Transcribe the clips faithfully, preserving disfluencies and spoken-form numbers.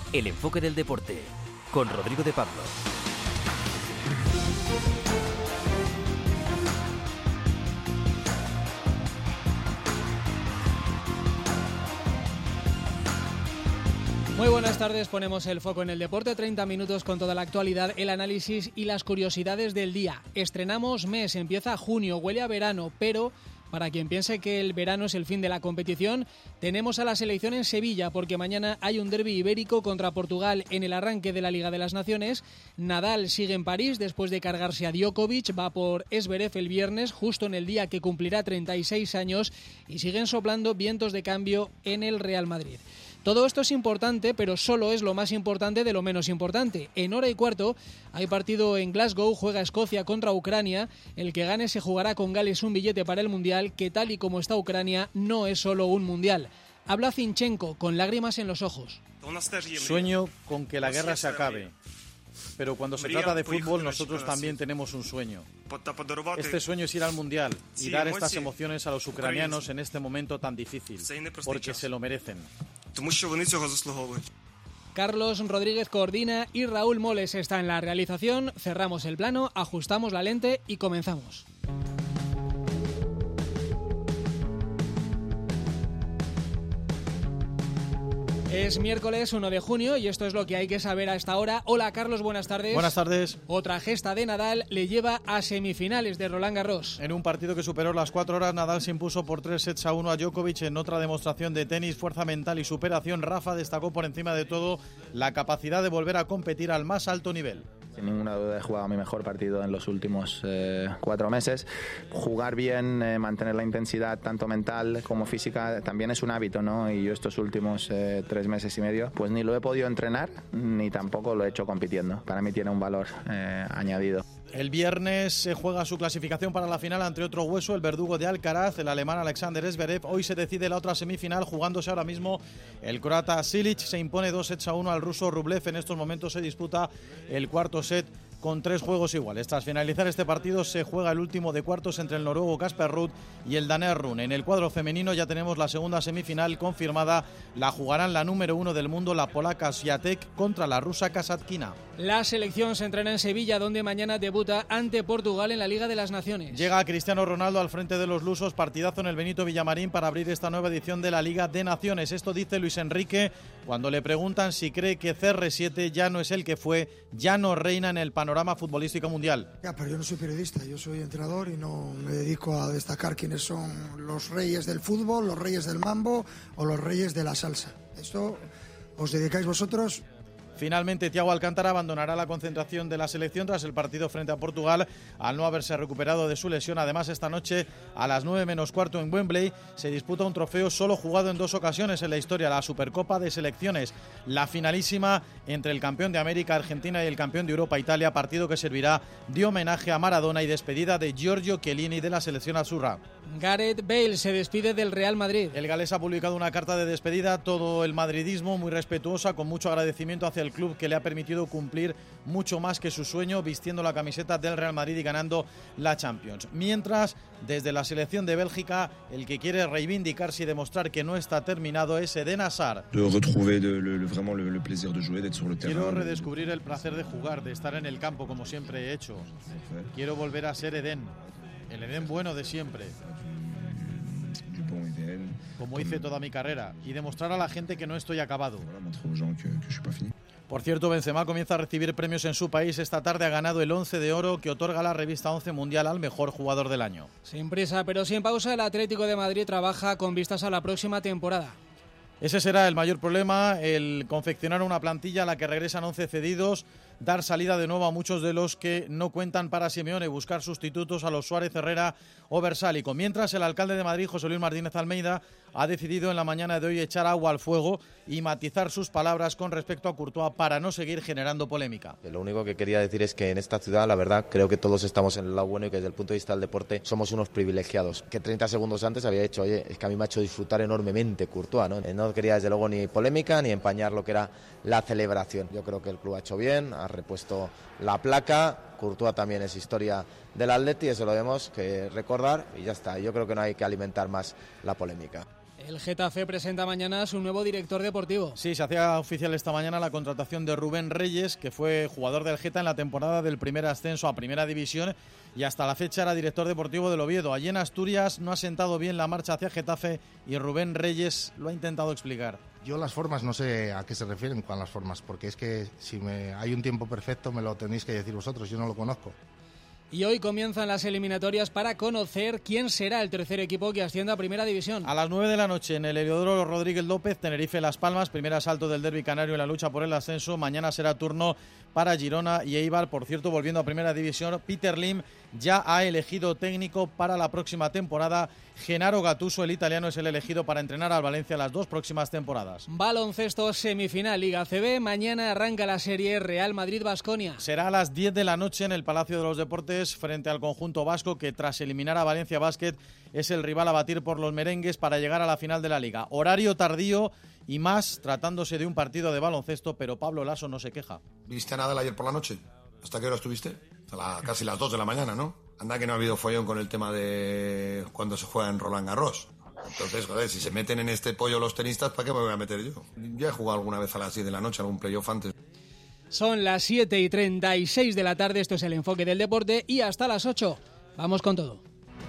El enfoque del deporte, con Rodrigo de Pablo. Muy buenas tardes, ponemos el foco en el deporte, treinta minutos con toda la actualidad, el análisis y las curiosidades del día. Estrenamos mes, empieza junio, huele a verano, pero para quien piense que el verano es el fin de la competición, tenemos a la selección en Sevilla porque mañana hay un derbi ibérico contra Portugal en el arranque de la Liga de las Naciones. Nadal sigue en París después de cargarse a Djokovic, va por Zverev el viernes, justo en el día que cumplirá treinta y seis años, y siguen soplando vientos de cambio en el Real Madrid. Todo esto es importante, pero solo es lo más importante de lo menos importante. En hora y cuarto hay partido en Glasgow, juega Escocia contra Ucrania. El que gane se jugará con Gales un billete para el Mundial, que tal y como está Ucrania no es solo un Mundial. Habla Zinchenko con lágrimas en los ojos. Sueño con que la guerra se acabe. Pero cuando se trata de fútbol, nosotros también tenemos un sueño. Este sueño es ir al Mundial y dar estas emociones a los ucranianos en este momento tan difícil, porque se lo merecen. Carlos Rodríguez coordina y Raúl Moles está en la realización. Cerramos el plano, ajustamos la lente y comenzamos. Es miércoles uno de junio y esto es lo que hay que saber a esta hora. Hola Carlos, buenas tardes. Buenas tardes. Otra gesta de Nadal le lleva a semifinales de Roland Garros. En un partido que superó las cuatro horas, Nadal se impuso por tres sets a uno a Djokovic. En otra demostración de tenis, fuerza mental y superación, Rafa destacó por encima de todo la capacidad de volver a competir al más alto nivel. Sin ninguna duda he jugado mi mejor partido en los últimos eh, cuatro meses. Jugar bien, eh, mantener la intensidad tanto mental como física también es un hábito, ¿no? Y yo estos últimos eh, tres meses y medio pues ni lo he podido entrenar ni tampoco lo he hecho compitiendo. Para mí tiene un valor eh, añadido. El viernes se juega su clasificación para la final ante otro hueso, el verdugo de Alcaraz, el alemán Alexander Zverev. Hoy se decide la otra semifinal, jugándose ahora mismo el croata Silic. Se impone dos sets a uno al ruso Rublev. En estos momentos se disputa el cuarto set con tres juegos iguales. Tras finalizar este partido se juega el último de cuartos entre el noruego Casper Ruud y el danés Rune. En el cuadro femenino ya tenemos la segunda semifinal confirmada. La jugarán la número uno del mundo, la polaca Swiatek, contra la rusa Kasatkina. La selección se entrena en Sevilla, donde mañana debuta ante Portugal en la Liga de las Naciones. Llega Cristiano Ronaldo al frente de los lusos, partidazo en el Benito Villamarín para abrir esta nueva edición de la Liga de Naciones. Esto dice Luis Enrique cuando le preguntan si cree que C R siete ya no es el que fue, ya no reina en el panorama futbolístico mundial. Ya, pero yo no soy periodista, yo soy entrenador y no me dedico a destacar quiénes son los reyes del fútbol, los reyes del mambo o los reyes de la salsa. Esto os dedicáis vosotros. Finalmente, Thiago Alcántara abandonará la concentración de la selección tras el partido frente a Portugal al no haberse recuperado de su lesión. Además, esta noche a las nueve menos cuarto en Wembley se disputa un trofeo solo jugado en dos ocasiones en la historia, la Supercopa de Selecciones, la finalísima entre el campeón de América, Argentina, y el campeón de Europa, Italia, partido que servirá de homenaje a Maradona y despedida de Giorgio Chiellini de la selección azzurra. Gareth Bale se despide del Real Madrid. El galés ha publicado una carta de despedida, todo el madridismo muy respetuosa, con mucho agradecimiento hacia el club que le ha permitido cumplir mucho más que su sueño, vistiendo la camiseta del Real Madrid y ganando la Champions. Mientras, desde la selección de Bélgica, el que quiere reivindicarse y demostrar que no está terminado es Eden Hazard. Quiero redescubrir el placer de jugar, de estar en el campo como siempre he hecho. Quiero volver a ser Eden, el Eden bueno de siempre, como hice toda mi carrera, y demostrar a la gente que no estoy acabado. Por cierto, Benzema comienza a recibir premios en su país. Esta tarde ha ganado el Once de Oro, que otorga la revista Once Mundial al mejor jugador del año. Sin prisa, pero sin pausa, el Atlético de Madrid trabaja con vistas a la próxima temporada. Ese será el mayor problema, el confeccionar una plantilla a la que regresan once cedidos, dar salida de nuevo a muchos de los que no cuentan para Simeone, buscar sustitutos a los Suárez, Herrera o Versálico. Mientras, el alcalde de Madrid, José Luis Martínez Almeida, ha decidido en la mañana de hoy echar agua al fuego y matizar sus palabras con respecto a Courtois para no seguir generando polémica. Lo único que quería decir es que en esta ciudad, la verdad, creo que todos estamos en el lado bueno y que desde el punto de vista del deporte somos unos privilegiados. Que treinta segundos antes había dicho, oye, es que a mí me ha hecho disfrutar enormemente Courtois, ¿no? No quería desde luego ni polémica ni empañar lo que era la celebración. Yo creo que el club ha hecho bien, ha repuesto la placa. Courtois también es historia del Atleti, eso lo debemos que recordar y ya está. Yo creo que no hay que alimentar más la polémica. El Getafe presenta mañana a su nuevo director deportivo. Sí, se hacía oficial esta mañana la contratación de Rubén Reyes, que fue jugador del Geta en la temporada del primer ascenso a Primera División y hasta la fecha era director deportivo del Oviedo. Allí en Asturias no ha sentado bien la marcha hacia Getafe y Rubén Reyes lo ha intentado explicar. Yo las formas no sé a qué se refieren con las formas, porque es que si me, hay un tiempo perfecto me lo tenéis que decir vosotros, yo no lo conozco. Y hoy comienzan las eliminatorias para conocer quién será el tercer equipo que ascienda a Primera División. A las nueve de la noche en el Heliodoro Rodríguez López, Tenerife Las Palmas, primer asalto del derbi canario en la lucha por el ascenso. Mañana será turno para Girona y Eibar. Por cierto, volviendo a Primera División, Peter Lim ya ha elegido técnico para la próxima temporada. Gennaro Gattuso, el italiano, es el elegido para entrenar al Valencia las dos próximas temporadas. Baloncesto semifinal Liga C B. Mañana arranca la serie Real Madrid-Baskonia. Será a las diez de la noche en el Palacio de los Deportes frente al conjunto vasco, que tras eliminar a Valencia Basket es el rival a batir por los merengues para llegar a la final de la Liga. Horario tardío y más tratándose de un partido de baloncesto, pero Pablo Laso no se queja. ¿Viste a Nadal ayer por la noche? ¿Hasta qué hora estuviste? A la, casi las dos de la mañana, ¿no? Anda que no ha habido follón con el tema de cuando se juega en Roland Garros. Entonces, joder, si se meten en este pollo los tenistas, ¿para qué me voy a meter yo? Ya he jugado alguna vez a las seis de la noche, algún playoff antes. Son las siete y treinta y seis de la tarde, esto es el enfoque del deporte y hasta las ocho. Vamos con todo.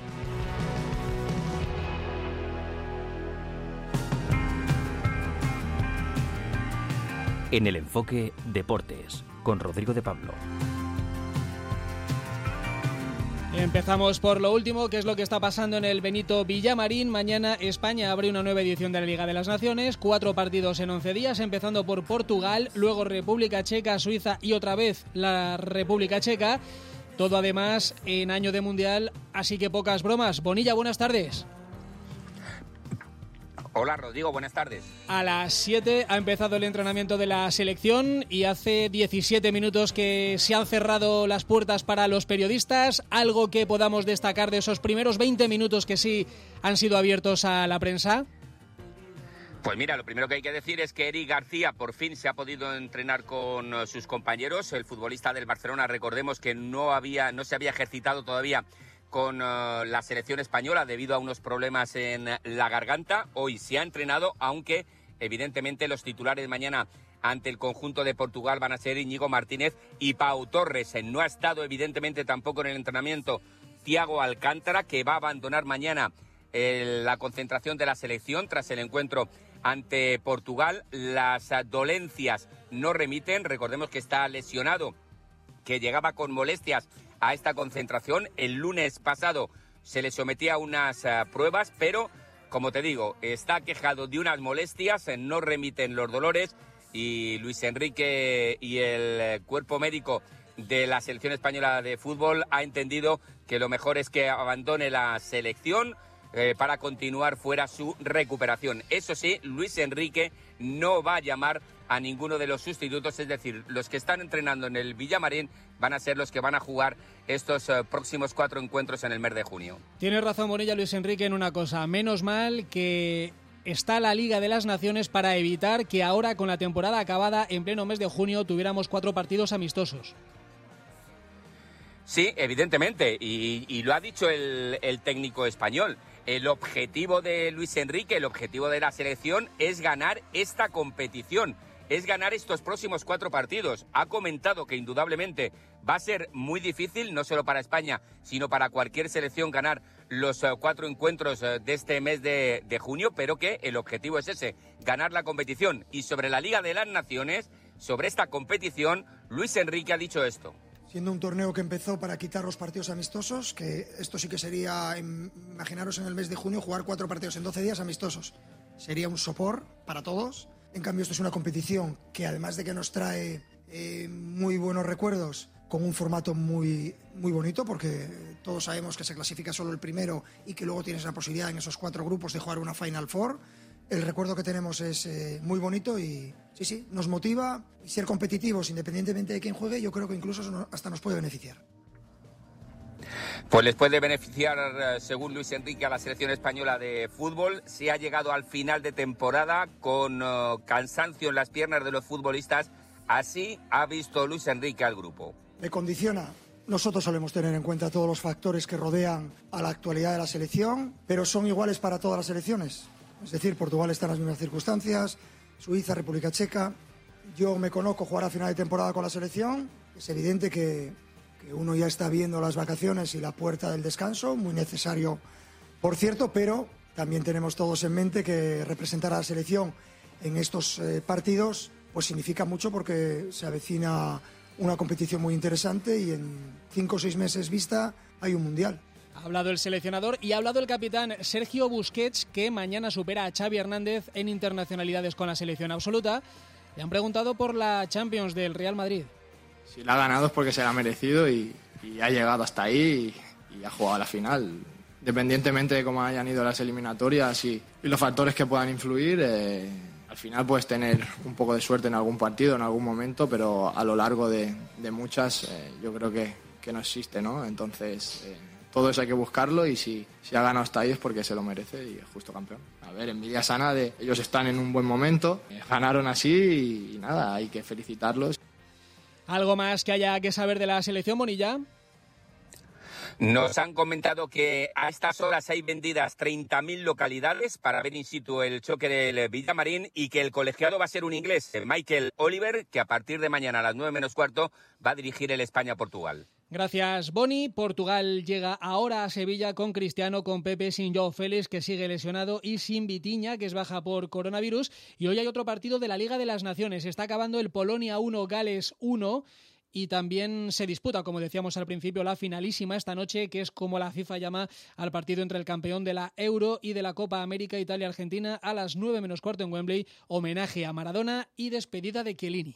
En el enfoque Deportes, con Rodrigo de Pablo. Empezamos por lo último, que es lo que está pasando en el Benito Villamarín. Mañana España abre una nueva edición de la Liga de las Naciones, cuatro partidos en once días, empezando por Portugal, luego República Checa, Suiza y otra vez la República Checa. Todo además en año de Mundial, así que pocas bromas. Bonilla, buenas tardes. Hola Rodrigo, buenas tardes. A las siete ha empezado el entrenamiento de la selección y hace diecisiete minutos que se han cerrado las puertas para los periodistas. ¿Algo que podamos destacar de esos primeros veinte minutos que sí han sido abiertos a la prensa? Pues mira, lo primero que hay que decir es que Eric García por fin se ha podido entrenar con sus compañeros. El futbolista del Barcelona, recordemos que no había, no se había ejercitado todavía con uh, la selección española debido a unos problemas en la garganta. Hoy se ha entrenado, aunque evidentemente los titulares de mañana ante el conjunto de Portugal van a ser Íñigo Martínez y Pau Torres. No ha estado evidentemente tampoco en el entrenamiento Thiago Alcántara, que va a abandonar mañana eh, la concentración de la selección tras el encuentro ante Portugal. Las uh, dolencias no remiten, recordemos que está lesionado, que llegaba con molestias a esta concentración. El lunes pasado se le sometía a unas uh, pruebas, pero, como te digo, está quejado de unas molestias, no remiten los dolores y Luis Enrique y el cuerpo médico de la selección española de fútbol ha entendido que lo mejor es que abandone la selección eh, para continuar fuera su recuperación. Eso sí, Luis Enrique no va a llamar a ninguno de los sustitutos, es decir, los que están entrenando en el Villamarín van a ser los que van a jugar estos uh, próximos cuatro encuentros en el mes de junio. Tienes razón, Bonilla, Luis Enrique, en una cosa. Menos mal que está la Liga de las Naciones para evitar que ahora, con la temporada acabada, en pleno mes de junio, tuviéramos cuatro partidos amistosos. Sí, evidentemente, y, y lo ha dicho el, el técnico español. El objetivo de Luis Enrique, el objetivo de la selección es ganar esta competición, es ganar estos próximos cuatro partidos. Ha comentado que indudablemente va a ser muy difícil, no solo para España, sino para cualquier selección ganar los uh, cuatro encuentros uh, de este mes de, de junio, pero que el objetivo es ese, ganar la competición. Y sobre la Liga de las Naciones, sobre esta competición, Luis Enrique ha dicho esto. Siendo un torneo que empezó para quitar los partidos amistosos, que esto sí que sería, imaginaros en el mes de junio, jugar cuatro partidos en doce días amistosos. Sería un sopor para todos. En cambio, esto es una competición que, además de que nos trae eh, muy buenos recuerdos, con un formato muy, muy bonito, porque todos sabemos que se clasifica solo el primero y que luego tienes la posibilidad en esos cuatro grupos de jugar una Final Four. El recuerdo que tenemos es eh, muy bonito y sí, sí, nos motiva, y ser competitivos independientemente de quién juegue, yo creo que incluso hasta nos puede beneficiar. Pues les puede beneficiar, según Luis Enrique, a la selección española de fútbol. Se ha llegado al final de temporada con uh, cansancio en las piernas de los futbolistas. Así ha visto Luis Enrique al grupo. Me condiciona. Nosotros solemos tener en cuenta todos los factores que rodean a la actualidad de la selección, pero son iguales para todas las selecciones. Es decir, Portugal está en las mismas circunstancias, Suiza, República Checa. Yo me conozco jugar a final de temporada con la selección. Es evidente que, que uno ya está viendo las vacaciones y la puerta del descanso, muy necesario, por cierto, pero también tenemos todos en mente que representar a la selección en estos eh, partidos pues significa mucho, porque se avecina una competición muy interesante y en cinco o seis meses vista hay un mundial. Ha hablado el seleccionador y ha hablado el capitán Sergio Busquets, que mañana supera a Xavi Hernández en internacionalidades con la selección absoluta. Le han preguntado por la Champions del Real Madrid. Si la ha ganado es porque se la ha merecido y, y ha llegado hasta ahí y, y ha jugado a la final. Independientemente de cómo hayan ido las eliminatorias y, y los factores que puedan influir, eh, al final puedes tener un poco de suerte en algún partido, en algún momento, pero a lo largo de, de muchas eh, yo creo que, que no existe, ¿no? Entonces... Eh, todo eso hay que buscarlo y si, si ha ganado hasta ahí es porque se lo merece y es justo campeón. A ver, envidia sana de ellos, están en un buen momento, eh, ganaron así y, y nada, hay que felicitarlos. ¿Algo más que haya que saber de la selección, Bonilla? Nos han comentado que a estas horas hay vendidas treinta mil localidades para ver in situ el choque del Villamarín y que el colegiado va a ser un inglés, Michael Oliver, que a partir de mañana a las nueve menos cuarto va a dirigir el España-Portugal. Gracias, Boni. Portugal llega ahora a Sevilla con Cristiano, con Pepe, sin Joao Félix, que sigue lesionado, y sin Vitinha, que es baja por coronavirus. Y hoy hay otro partido de la Liga de las Naciones. Está acabando el Polonia uno, Gales uno. Y también se disputa, como decíamos al principio, la finalísima esta noche, que es como la FIFA llama al partido entre el campeón de la Euro y de la Copa América, Italia-Argentina, a las nueve menos cuarto en Wembley. Homenaje a Maradona y despedida de Chiellini.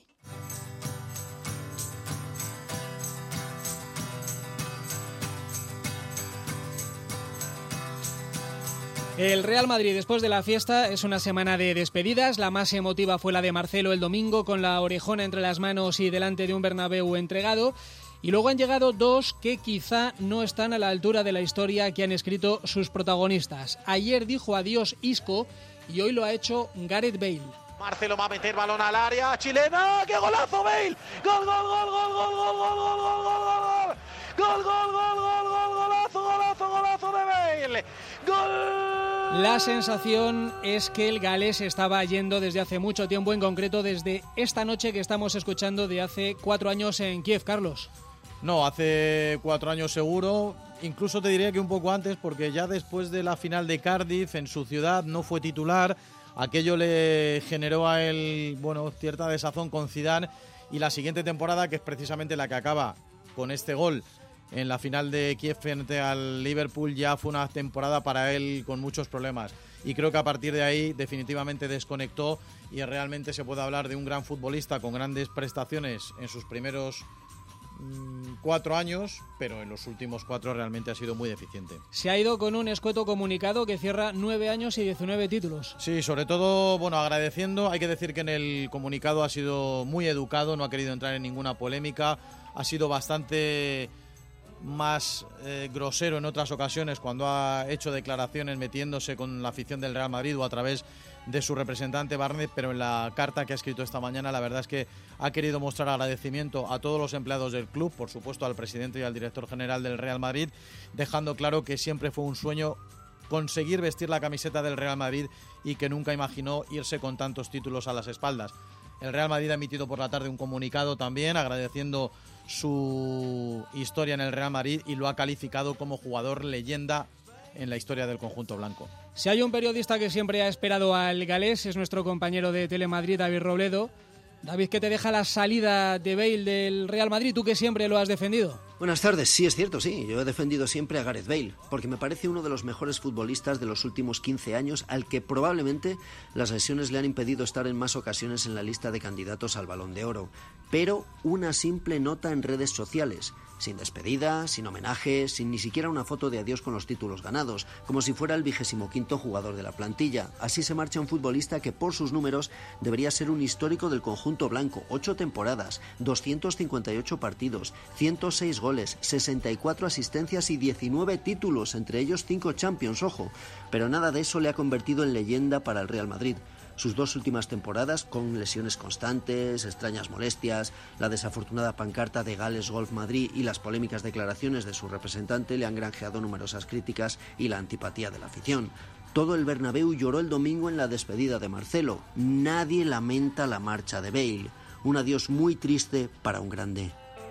El Real Madrid, después de la fiesta, es una semana de despedidas. La más emotiva fue la de Marcelo el domingo, con la orejona entre las manos y delante de un Bernabéu entregado. Y luego han llegado dos que quizá no están a la altura de la historia que han escrito sus protagonistas. Ayer dijo adiós Isco y hoy lo ha hecho Gareth Bale. Marcelo va a meter balón al área, chilena, ¡qué golazo Bale! ¡Gol, gol, gol, gol, gol, gol, gol, gol, gol, gol! ¡Gol, gol, gol, gol, gol, golazo, golazo, golazo de Bale! ¡Gol! La sensación es que el galés estaba yendo desde hace mucho tiempo, en concreto desde esta noche que estamos escuchando de hace cuatro años en Kiev, Carlos. No, hace cuatro años seguro, incluso te diría que un poco antes, porque ya después de la final de Cardiff en su ciudad no fue titular. Aquello le generó a él, bueno, cierta desazón con Zidane, y la siguiente temporada, que es precisamente la que acaba con este gol en la final de Kiev frente al Liverpool, ya fue una temporada para él con muchos problemas. Y creo que a partir de ahí definitivamente desconectó y realmente se puede hablar de un gran futbolista con grandes prestaciones en sus primeros mmm, cuatro años, pero en los últimos cuatro realmente ha sido muy deficiente. Se ha ido con un escueto comunicado que cierra nueve años y diecinueve títulos. Sí, sobre todo, bueno, agradeciendo. Hay que decir que en el comunicado ha sido muy educado, no ha querido entrar en ninguna polémica, ha sido bastante más eh, grosero en otras ocasiones cuando ha hecho declaraciones metiéndose con la afición del Real Madrid o a través de su representante Barnet, pero en la carta que ha escrito esta mañana la verdad es que ha querido mostrar agradecimiento a todos los empleados del club, por supuesto al presidente y al director general del Real Madrid, dejando claro que siempre fue un sueño conseguir vestir la camiseta del Real Madrid y que nunca imaginó irse con tantos títulos a las espaldas. El Real Madrid ha emitido por la tarde un comunicado también agradeciendo su historia en el Real Madrid y lo ha calificado como jugador leyenda en la historia del conjunto blanco. Si hay un periodista que siempre ha esperado al galés, es nuestro compañero de Telemadrid, David Robledo. David, ¿qué te deja la salida de Bale del Real Madrid? Tú que siempre lo has defendido. Buenas tardes, sí es cierto, sí, yo he defendido siempre a Gareth Bale, porque me parece uno de los mejores futbolistas de los últimos quince años, al que probablemente las lesiones le han impedido estar en más ocasiones en la lista de candidatos al Balón de Oro. Pero una simple nota en redes sociales, sin despedida, sin homenaje, sin ni siquiera una foto de adiós con los títulos ganados, como si fuera el vigésimo quinto jugador de la plantilla. Así se marcha un futbolista que por sus números debería ser un histórico del conjunto blanco, ocho temporadas, doscientos cincuenta y ocho partidos, ciento seis goles, sesenta y cuatro asistencias y diecinueve títulos, entre ellos cinco Champions, ojo, pero nada de eso le ha convertido en leyenda para el Real Madrid. Sus dos últimas temporadas, con lesiones constantes, extrañas molestias, la desafortunada pancarta de Gales Golf Madrid y las polémicas declaraciones de su representante le han granjeado numerosas críticas y la antipatía de la afición. Todo el Bernabéu lloró el domingo en la despedida de Marcelo. Nadie lamenta la marcha de Bale. Un adiós muy triste para un grande.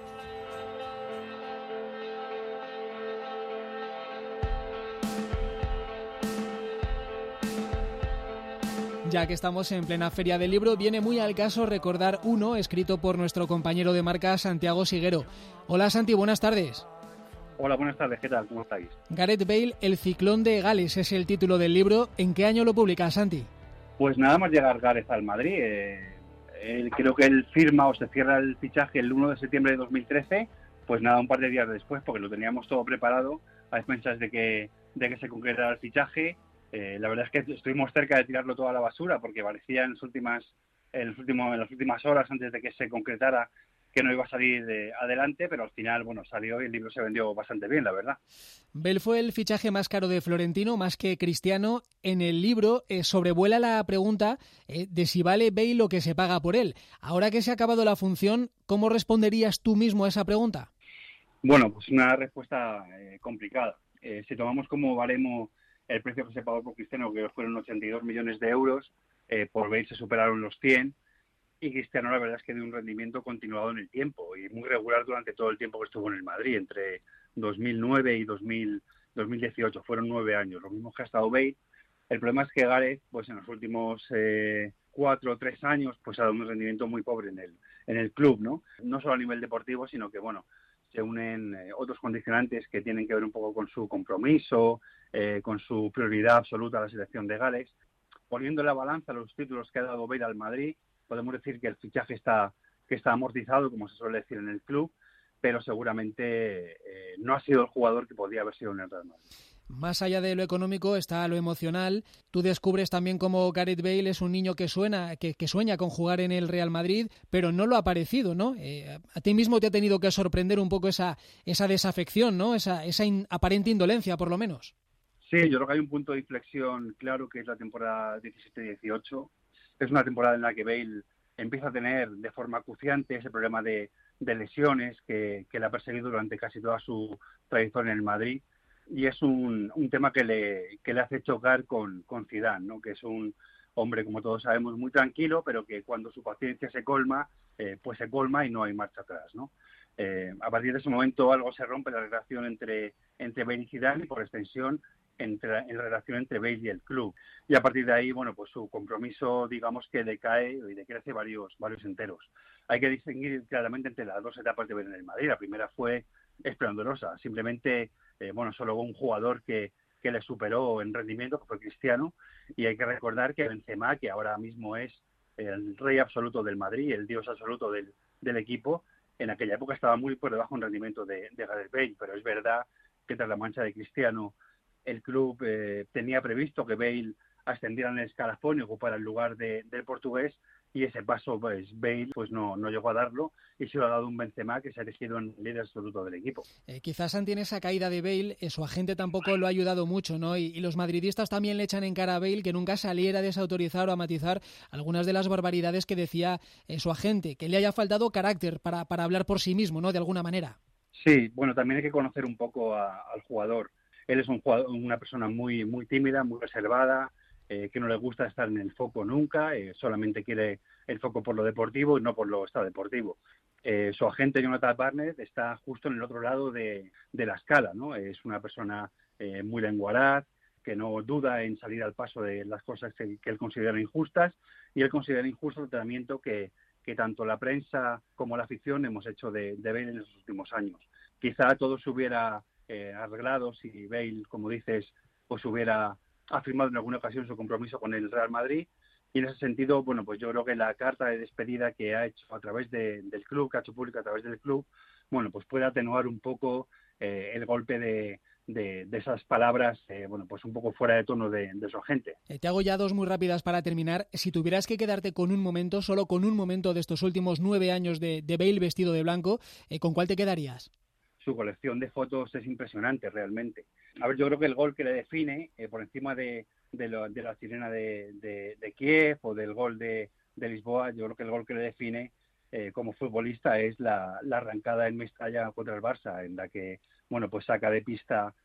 Ya que estamos en plena feria del libro, viene muy al caso recordar uno escrito por nuestro compañero de marca Santiago Siguero. Hola Santi, buenas tardes. Hola, buenas tardes, ¿qué tal? ¿Cómo estáis? Gareth Bale, el ciclón de Gales es el título del libro. ¿En qué año lo publica, Santi? Pues nada más llegar Gareth al Madrid. Eh, él, creo que él firma o se cierra el fichaje el uno de septiembre de dos mil trece, pues nada, un par de días después, porque lo teníamos todo preparado a expensas de que, de que se concretara el fichaje. Eh, la verdad es que estuvimos cerca de tirarlo todo a la basura porque parecía en las últimas, en los últimos, en las últimas horas antes de que se concretara que no iba a salir de adelante, pero al final, bueno, salió y el libro se vendió bastante bien, la verdad. Bale fue el fichaje más caro de Florentino, más que Cristiano. En el libro eh, sobrevuela la pregunta eh, de si vale Bale lo que se paga por él. Ahora que se ha acabado la función, ¿cómo responderías tú mismo a esa pregunta? Bueno, pues una respuesta eh, complicada. Eh, si tomamos como baremo el precio que se pagó por Cristiano, que fueron ochenta y dos millones de euros, eh, por Bale se superaron los cien, y Cristiano la verdad es que dio un rendimiento continuado en el tiempo y muy regular durante todo el tiempo que estuvo en el Madrid, entre dos mil nueve y dos mil, dos mil dieciocho, fueron nueve años, lo mismo que ha estado Bale. El problema es que Gareth, pues en los últimos eh, cuatro o tres años, pues ha dado un rendimiento muy pobre en el, en el club, ¿no? No solo a nivel deportivo, sino que, bueno, se unen eh, otros condicionantes que tienen que ver un poco con su compromiso, eh, con su prioridad absoluta a la selección de Gales. Poniendo en la balanza los títulos que ha dado Bale al Madrid, podemos decir que el fichaje está, que está amortizado, como se suele decir en el club, pero seguramente eh, no ha sido el jugador que podría haber sido en el Real Madrid. Más allá de lo económico está lo emocional. Tú descubres también cómo Gareth Bale es un niño que suena, que, que sueña con jugar en el Real Madrid, pero no lo ha parecido, ¿no? Eh, a ti mismo te ha tenido que sorprender un poco esa, esa desafección, ¿no? Esa, esa in, aparente indolencia, por lo menos. Sí, yo creo que hay un punto de inflexión claro, que es la temporada diecisiete dieciocho. Es una temporada en la que Bale empieza a tener de forma acuciante ese problema de, de lesiones que, que le ha perseguido durante casi toda su trayectoria en el Madrid. Y es un, un tema que le, que le hace chocar con, con Zidane, ¿no? Que es un hombre, como todos sabemos, muy tranquilo, pero que cuando su paciencia se colma, eh, pues se colma y no hay marcha atrás, ¿no? Eh, a partir de ese momento algo se rompe la relación entre, entre Bale y Zidane y, por extensión, entre, en la relación entre Bale y el club. Y a partir de ahí, bueno, pues su compromiso, digamos que decae y decrece varios, varios enteros. Hay que distinguir claramente entre las dos etapas de Bale en el Madrid. La primera fue esplendorosa, simplemente, eh, bueno, solo un jugador que, que le superó en rendimiento, que fue Cristiano, y hay que recordar que Benzema, que ahora mismo es el rey absoluto del Madrid, el dios absoluto del, del equipo, en aquella época estaba muy por debajo en rendimiento de, de Gareth Bale, pero es verdad que tras la mancha de Cristiano, el club eh, tenía previsto que Bale ascendiera en el escalafón y ocupara el lugar de, del portugués, y ese paso, pues Bale pues no, no llegó a darlo, y se lo ha dado un Benzema que se ha elegido en el líder absoluto del equipo. Eh, quizás ante esa caída de Bale, eh, su agente tampoco lo ha ayudado mucho, ¿no? Y, y los madridistas también le echan en cara a Bale que nunca saliera a desautorizar o a matizar algunas de las barbaridades que decía eh, su agente, que le haya faltado carácter para, para hablar por sí mismo, ¿no? De alguna manera. Sí, bueno, también hay que conocer un poco a, al jugador. Él es un jugador, una persona muy, muy tímida, muy reservada, eh, que no le gusta estar en el foco nunca, eh, solamente quiere el foco por lo deportivo y no por lo extradeportivo. Eh, su agente, Jonathan Barnett, está justo en el otro lado de, de la escala, ¿no? Es una persona eh, muy lenguaraz, que no duda en salir al paso de las cosas que, que él considera injustas, y él considera injusto el tratamiento que, que tanto la prensa como la afición hemos hecho de, de Bale en los últimos años. Quizá todo se hubiera eh, arreglado si Bale, como dices, pues hubiera afirmado en alguna ocasión su compromiso con el Real Madrid. Y en ese sentido, bueno, pues yo creo que la carta de despedida que ha hecho a través de, del club, que ha hecho pública a través del club, bueno, pues puede atenuar un poco eh, el golpe de, de, de esas palabras, eh, bueno, pues un poco fuera de tono de, de su agente. Eh, te hago ya dos muy rápidas para terminar. Si tuvieras que quedarte con un momento, solo con un momento de estos últimos nueve años de, de Bale vestido de blanco, eh, ¿con cuál te quedarías? Su colección de fotos es impresionante realmente. A ver, yo creo que el gol que le define, eh, por encima de, de, lo, de la sirena de, de, de Kiev o del gol de, de Lisboa, yo creo que el gol que le define eh, como futbolista es la, la arrancada en Mestalla contra el Barça, en la que, bueno, pues saca de pista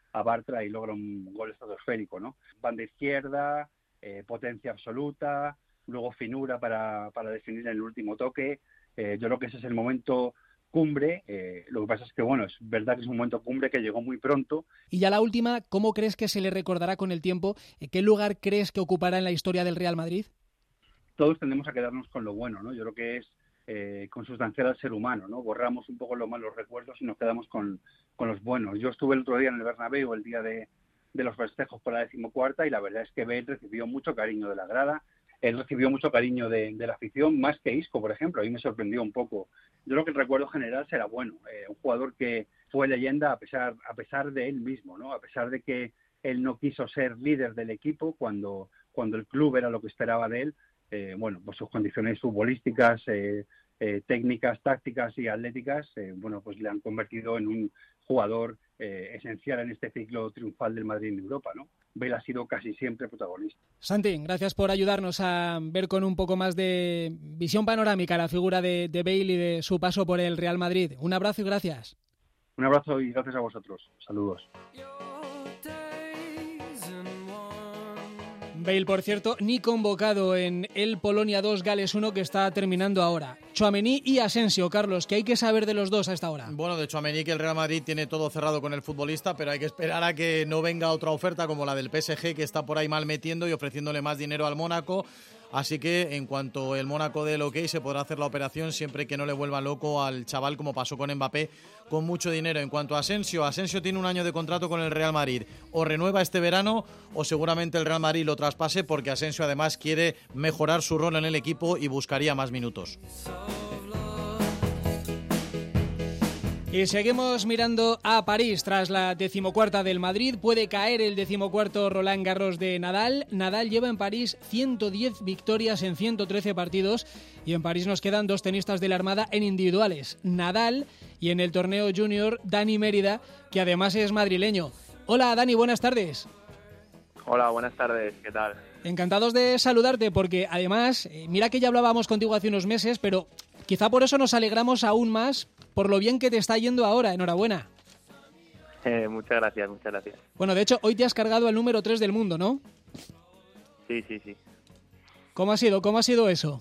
a Bartra y logra un gol estratosférico, ¿no? Banda izquierda, eh, potencia absoluta, luego finura para, para definir en el último toque. Eh, yo creo que ese es el momento cumbre. Eh, lo que pasa es que, bueno, es verdad que es un momento cumbre que llegó muy pronto. Y ya la última, ¿cómo crees que se le recordará con el tiempo? ¿Qué lugar crees que ocupará en la historia del Real Madrid? Todos tendemos a quedarnos con lo bueno, ¿no? Yo creo que es eh, consustancial al ser humano, ¿no? Borramos un poco los malos recuerdos y nos quedamos con, con los buenos. Yo estuve el otro día en el Bernabéu, el día de, de los festejos por la decimocuarta, y la verdad es que Bale recibió mucho cariño de la grada. Él recibió mucho cariño de, de la afición, más que Isco, por ejemplo. A mí me sorprendió un poco. Yo creo que el recuerdo general será bueno. Eh, un jugador que fue leyenda a pesar, a pesar de él mismo, ¿no? A pesar de que él no quiso ser líder del equipo cuando, cuando el club era lo que esperaba de él. Eh, bueno, pues sus condiciones futbolísticas, eh, eh, técnicas, tácticas y atléticas, eh, bueno, pues le han convertido en un jugador eh, esencial en este ciclo triunfal del Madrid en Europa, ¿no? Bale ha sido casi siempre protagonista. Santi, gracias por ayudarnos a ver con un poco más de visión panorámica la figura de, de Bale y de su paso por el Real Madrid. Un abrazo y gracias. Un abrazo y gracias a vosotros. Saludos. Bale, por cierto, ni convocado en el Polonia dos Gales uno que está terminando ahora. Tchouaméni y Asensio, Carlos, ¿qué hay que saber de los dos a esta hora? Bueno, de Tchouaméni, que el Real Madrid tiene todo cerrado con el futbolista, pero hay que esperar a que no venga otra oferta como la del P S G, que está por ahí mal metiendo y ofreciéndole más dinero al Mónaco. Así que en cuanto el Mónaco dé el ok, se podrá hacer la operación siempre que no le vuelva loco al chaval, como pasó con Mbappé, con mucho dinero. En cuanto a Asensio, Asensio tiene un año de contrato con el Real Madrid. O renueva este verano o seguramente el Real Madrid lo traspase, porque Asensio además quiere mejorar su rol en el equipo y buscaría más minutos. Y seguimos mirando a París. Tras la decimocuarta del Madrid, puede caer el decimocuarto Roland Garros de Nadal. Nadal lleva en París ciento diez victorias en ciento trece partidos y en París nos quedan dos tenistas de la Armada en individuales, Nadal y en el torneo junior Dani Mérida, que además es madrileño. Hola Dani, buenas tardes. Hola, buenas tardes, ¿qué tal? Encantados de saludarte porque además, eh, mira que ya hablábamos contigo hace unos meses, pero quizá por eso nos alegramos aún más por lo bien que te está yendo ahora. Enhorabuena. Eh, muchas gracias, muchas gracias. Bueno, de hecho, hoy te has cargado el número tres del mundo, ¿no? Sí, sí, sí. ¿Cómo ha sido? ¿Cómo ha sido eso?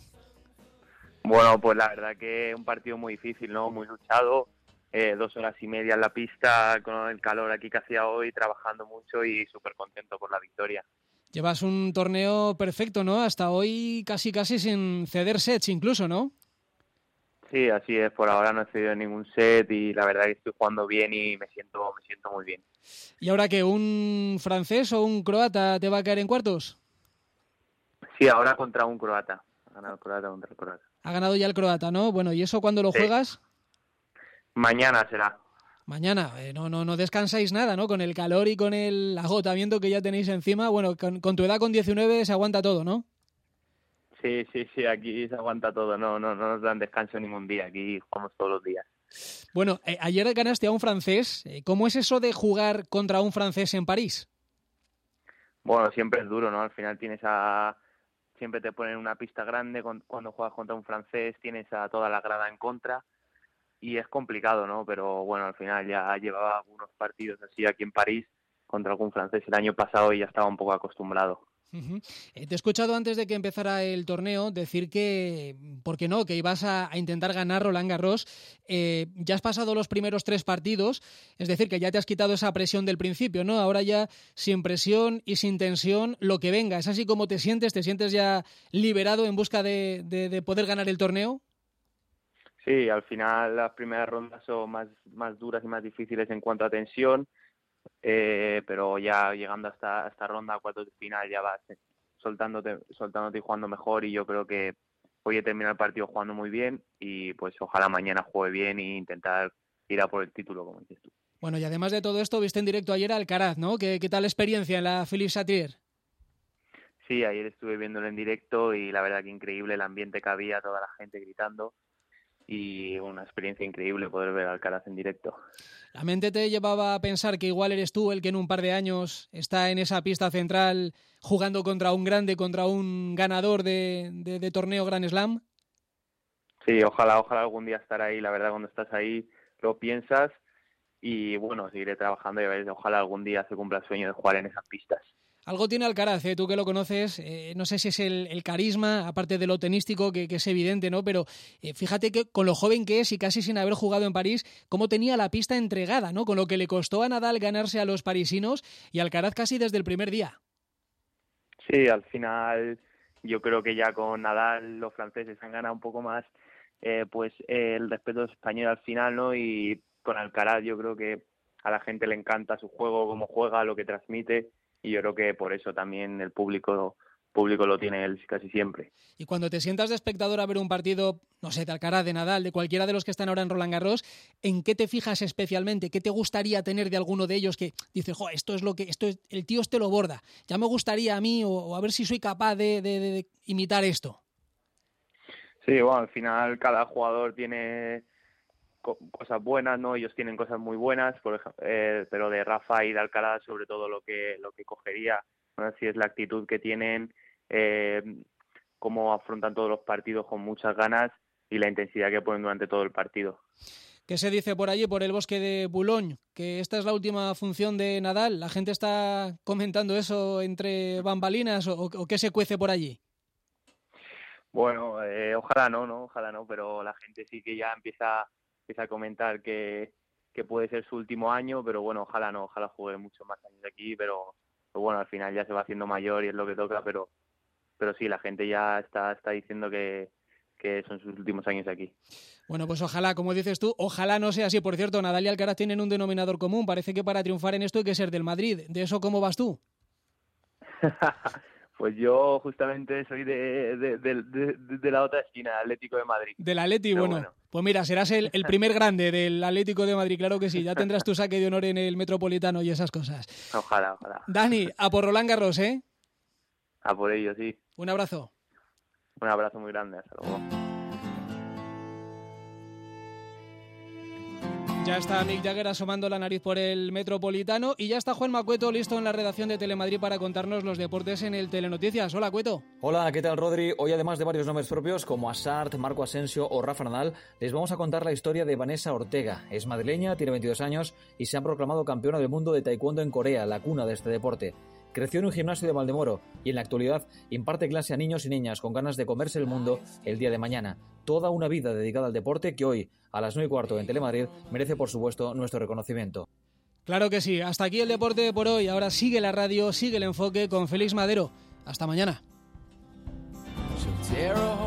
Bueno, pues la verdad que un partido muy difícil, ¿no? Muy luchado. Eh, dos horas y media en la pista con el calor aquí que hacía hoy, trabajando mucho y súper contento por la victoria. Llevas un torneo perfecto, ¿no? Hasta hoy casi casi sin ceder sets incluso, ¿no? Sí, así es. Por ahora no he cedido ningún set y la verdad que estoy jugando bien y me siento me siento muy bien. ¿Y ahora qué? ¿Un francés o un croata te va a caer en cuartos? Sí, ahora contra un croata. Ha ganado el croata contra el croata. Ha ganado ya el croata, ¿no? Bueno, ¿y eso cuándo lo sí. juegas? Mañana será. Mañana. Eh, no, no, no descansáis nada, ¿no? Con el calor y con el agotamiento que ya tenéis encima. Bueno, con, con tu edad, con diecinueve, se aguanta todo, ¿no? Sí, sí, sí, aquí se aguanta todo, no, no, no nos dan descanso ningún día, aquí jugamos todos los días. Bueno, eh, ayer ganaste a un francés, ¿cómo es eso de jugar contra un francés en París? Bueno, siempre es duro, ¿no? Al final tienes a... siempre te ponen una pista grande, cuando juegas contra un francés tienes a toda la grada en contra y es complicado, ¿no? Pero bueno, al final ya llevaba algunos partidos así aquí en París contra algún francés el año pasado y ya estaba un poco acostumbrado. Uh-huh. Eh, te he escuchado antes de que empezara el torneo decir que, ¿por qué no?, que ibas a, a intentar ganar Roland Garros. Eh, ya has pasado los primeros tres partidos, es decir, que ya te has quitado esa presión del principio, ¿no? Ahora ya sin presión y sin tensión, lo que venga. ¿Es así como te sientes? ¿Te sientes ya liberado en busca de, de, de poder ganar el torneo? Sí, al final las primeras rondas son más, más duras y más difíciles en cuanto a tensión. Eh, pero ya llegando hasta esta ronda cuartos de final ya vas soltándote, soltándote y jugando mejor y yo creo que hoy he terminado el partido jugando muy bien y pues ojalá mañana juegue bien e intentar ir a por el título, como dices tú. Bueno, y además de todo esto, viste en directo ayer a Alcaraz, ¿no? ¿Qué, qué tal la experiencia en la Philippe Chatrier? Sí, ayer estuve viéndolo en directo y la verdad que increíble el ambiente que había, toda la gente gritando y una experiencia increíble poder ver a Alcaraz en directo. ¿La mente te llevaba a pensar que igual eres tú el que en un par de años está en esa pista central jugando contra un grande, contra un ganador de, de, de torneo Grand Slam? Sí, ojalá, ojalá algún día estar ahí. La verdad, cuando estás ahí lo piensas y bueno, seguiré trabajando y a ver, ojalá algún día se cumpla el sueño de jugar en esas pistas. Algo tiene Alcaraz, ¿eh? Tú que lo conoces, eh, no sé si es el, el carisma, aparte de lo tenístico, que, que es evidente, ¿no? Pero eh, fíjate que con lo joven que es y casi sin haber jugado en París, cómo tenía la pista entregada, ¿no? Con lo que le costó a Nadal ganarse a los parisinos y Alcaraz casi desde el primer día. Sí, al final yo creo que ya con Nadal los franceses han ganado un poco más eh, pues eh, el respeto español al final, ¿no? Y con Alcaraz yo creo que a la gente le encanta su juego, cómo juega, lo que transmite, y yo creo que por eso también el público público lo tiene él casi siempre. Y cuando te sientas de espectador a ver un partido, no sé, de Alcaraz, de Nadal, de cualquiera de los que están ahora en Roland Garros, ¿en qué te fijas especialmente? ¿Qué te gustaría tener de alguno de ellos que dices, jo, esto es lo que, esto es, el tío este lo borda, ya me gustaría a mí, o, o a ver si soy capaz de, de, de, de imitar esto? Sí, bueno, al final cada jugador tiene co- cosas buenas, ¿no? Ellos tienen cosas muy buenas, por ejemplo, eh, pero de Rafa y de Alcaraz sobre todo lo que lo que cogería, no sé si es la actitud que tienen, eh, cómo afrontan todos los partidos con muchas ganas y la intensidad que ponen durante todo el partido. ¿Qué se dice por allí, por el bosque de Boulogne? Que esta es la última función de Nadal. ¿La gente está comentando eso entre bambalinas o, o qué se cuece por allí? Bueno, eh, ojalá no, no, ojalá no, pero la gente sí que ya empieza, empieza a comentar que, que puede ser su último año, pero bueno, ojalá no, ojalá juegue muchos más años aquí, pero, pero bueno, al final ya se va haciendo mayor y es lo que toca, pero pero sí, la gente ya está, está diciendo que, que son sus últimos años aquí. Bueno, pues ojalá, como dices tú, ojalá no sea así. Por cierto, Nadal y Alcaraz tienen un denominador común. Parece que para triunfar en esto hay que ser del Madrid. ¿De eso cómo vas tú? Pues yo justamente soy de, de, de, de, de la otra esquina, Atlético de Madrid. Del Atleti, bueno, bueno. Pues mira, serás el, el primer grande del Atlético de Madrid, claro que sí. Ya tendrás tu saque de honor en el Metropolitano y esas cosas. Ojalá, ojalá. Dani, a por Roland Garros, ¿eh? A por ello, sí. Un abrazo. Un abrazo muy grande, hasta luego. Ya está Mick Jagger asomando la nariz por el Metropolitano y ya está Juan Macueto listo en la redacción de Telemadrid para contarnos los deportes en el Telenoticias. Hola, Cueto. Hola, ¿qué tal, Rodri? Hoy, además de varios nombres propios como Assart, Marco Asensio o Rafa Nadal, les vamos a contar la historia de Vanessa Ortega. Es madrileña, tiene veintidós años y se ha proclamado campeona del mundo de taekwondo en Corea, la cuna de este deporte. Creció en un gimnasio de Valdemoro y en la actualidad imparte clase a niños y niñas con ganas de comerse el mundo el día de mañana. Toda una vida dedicada al deporte que hoy, a las nueve y cuarto en Telemadrid, merece por supuesto nuestro reconocimiento. Claro que sí. Hasta aquí el deporte por hoy. Ahora sigue la radio, sigue el enfoque con Félix Madero. Hasta mañana.